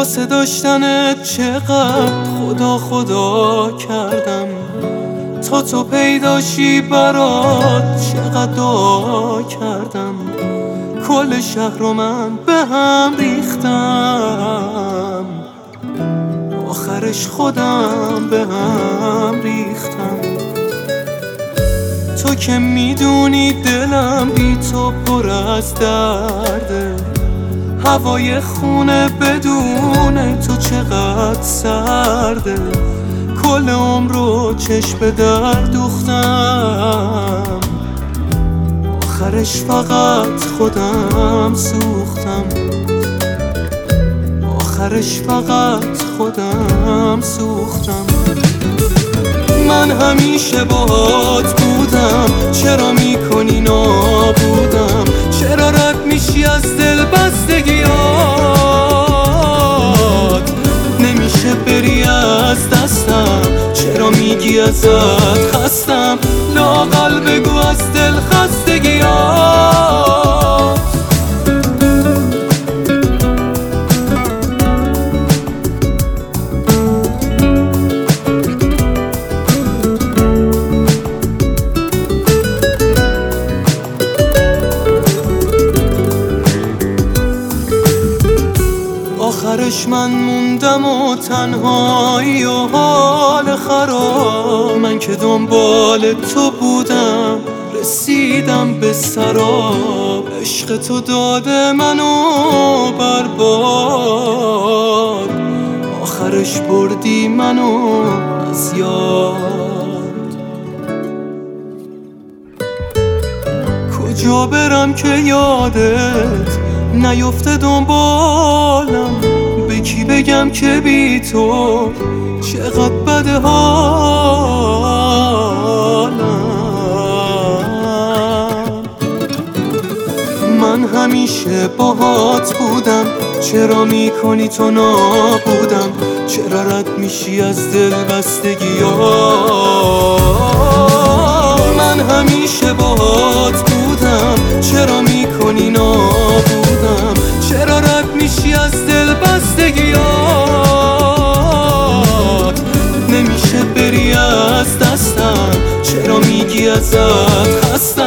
واسه داشتنت چقدر خدا خدا کردم، تا تو پیداشی برات چقدر دعا کردم. کل شهر رو من به هم ریختم، آخرش خودم به هم ریختم. تو که میدونی دلم بی تو پر از درده، هوای خونه بدون تو چقدر سرده. کل عمر رو چشم به در دوختم، آخرش فقط خودم سوختم، آخرش فقط خودم سوختم. من همیشه باهات بودم، چرا میکنی نابودم؟ چرا رد میشی از دل بستگیات؟ نمیشه بری از دستم، چرا میگی ازت خستم؟ لااقل بگو از دل خستگیات. آخرش من موندم و تنهایی و حال خراب. من که دنبال تو بودم رسیدم به سراب. عشق تو داده منو برباد، آخرش بردی منو از یاد. کجا برم که یادت نیفته دنبالم؟ به کی بگم که بی تو چقدر بده حالم؟ من همیشه باهات بودم، چرا میکنی تو نابودم؟ چرا رد میشی از دل بستگیات؟ من همیشه باهات بودم، چرا میکنی نابودم؟ چرا رد میشی از دل بستگیات؟ نمیشه بری از دستم، چرا میگی ازت خستم؟